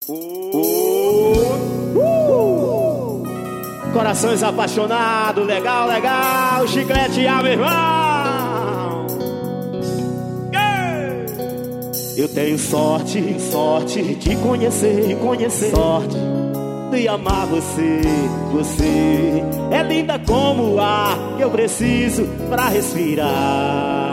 Corações apaixonados, legal, legal. Chiclete, meu irmão. Eu tenho sorte, sorte de conhecer, sorte de amar você. Você é linda como o ar que eu preciso pra respirar.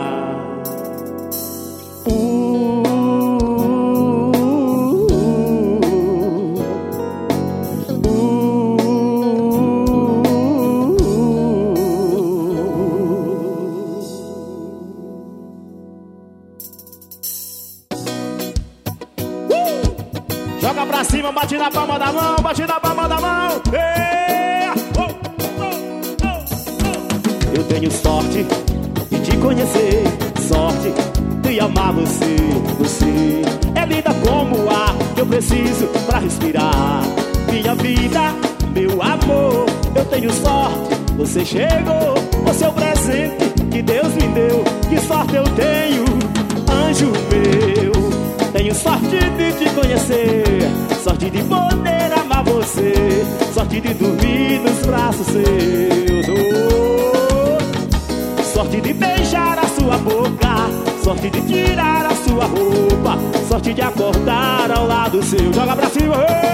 Joga pra cima, bate na palma da mão, bate na palma da mão. Eu tenho sorte de te conhecer, sorte de amar você. Você é linda como o ar que eu preciso pra respirar. Minha vida, meu amor, eu tenho sorte, você chegou. Você é o presente que Deus me deu. Que sorte eu tenho, anjo meu. Tenho sorte de te conhecer, sorte de poder amar você, sorte de dormir nos braços seus. Sorte de beijar a sua boca, sorte de tirar a sua roupa, sorte de acordar ao lado seu. Joga pra cima,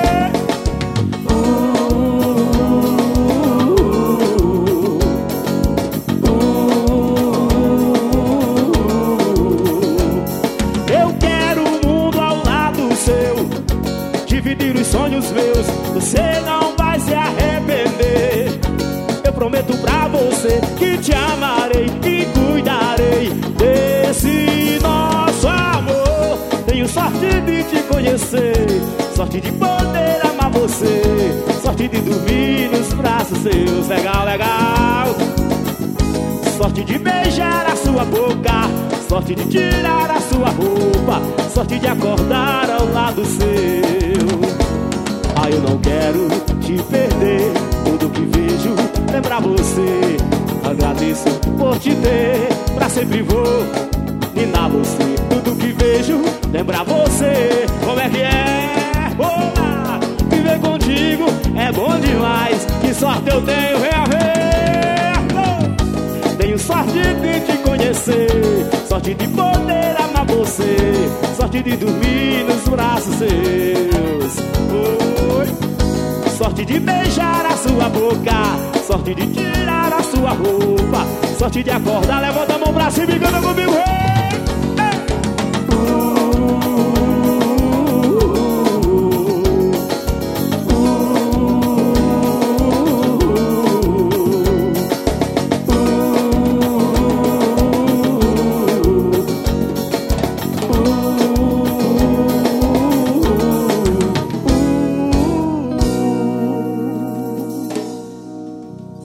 dividir os sonhos meus, você não vai se arrepender. Eu prometo pra você que te amarei e cuidarei desse nosso amor. Tenho sorte de te conhecer, sorte de poder amar você, sorte de dormir nos braços seus. Legal, legal. Sorte de beijar a sua boca, sorte de tirar a sua roupa, sorte de acordar ao lado seu. Ah, eu não quero te perder, tudo que vejo lembra você. Agradeço por te ter, pra sempre vou ninar você. Tudo que vejo lembra você. Como é que é? Olá! Viver contigo é bom demais. Que sorte eu tenho, vem a ver. Tenho sorte de te conhecer, sorte de poder amar você, sorte de dormir nos braços seus. Sorte de beijar a sua boca, sorte de tirar a sua roupa, sorte de acordar. Levanta a mão pra cima e canta comigo.